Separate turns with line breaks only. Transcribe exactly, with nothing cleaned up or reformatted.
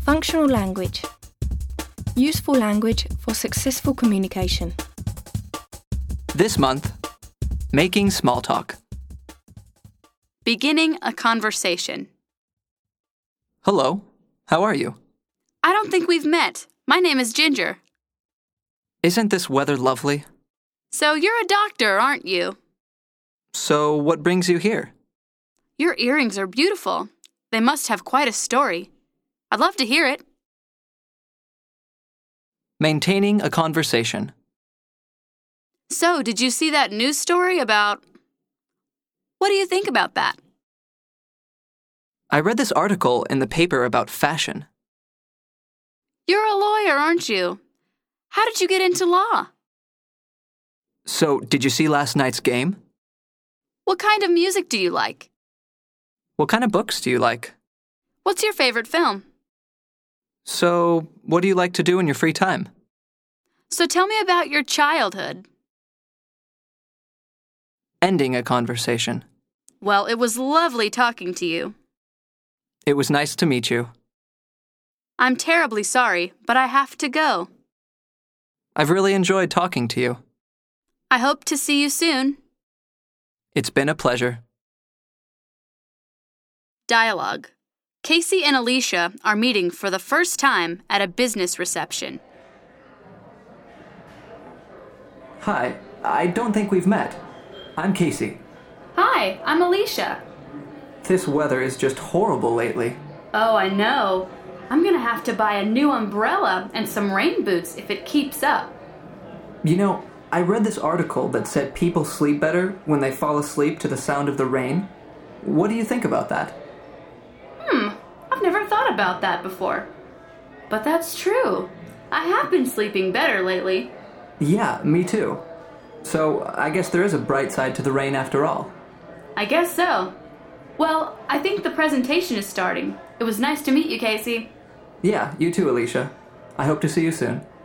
Functional language. Useful language for successful communication.
This month, making small talk.
Beginning a conversation.
Hello, how are you?
I don't think we've met. My name is Ginger.
Isn't this weather lovely?
So you're a doctor, aren't you?
So what brings you here?
Your earrings are beautiful. They must have quite a story. I'd love to hear it.
Maintaining a conversation.
So, did you see that news story about... What do you think about that?
I read this article in the paper about fashion.
You're a lawyer, aren't you? How did you get into law?
So, did you see last night's game?
What kind of music do you like?
What kind of books do you like?
What's your favorite film?
So, what do you like to do in your free time?
So tell me about your childhood.
Ending a conversation.
Well, it was lovely talking to you.
It was nice to meet you.
I'm terribly sorry, but I have to go.
I've really enjoyed talking to you.
I hope to see you soon.
It's been a pleasure.
Dialogue. Casey and Alicia are meeting for the first time at a business reception.
Hi, I don't think we've met. I'm Casey.
Hi, I'm Alicia.
This weather is just horrible lately.
Oh, I know. I'm gonna have to buy a new umbrella and some rain boots if it keeps up.
You know, I read this article that said people sleep better when they fall asleep to the sound of the rain. What do you think about that?
Hmm, I've never thought about that before. But that's true. I have been sleeping better lately.
Yeah, me too. So, I guess there is a bright side to the rain after all.
I guess so. Well, I think the presentation is starting. It was nice to meet you, Casey.
Yeah, you too, Alicia. I hope to see you soon.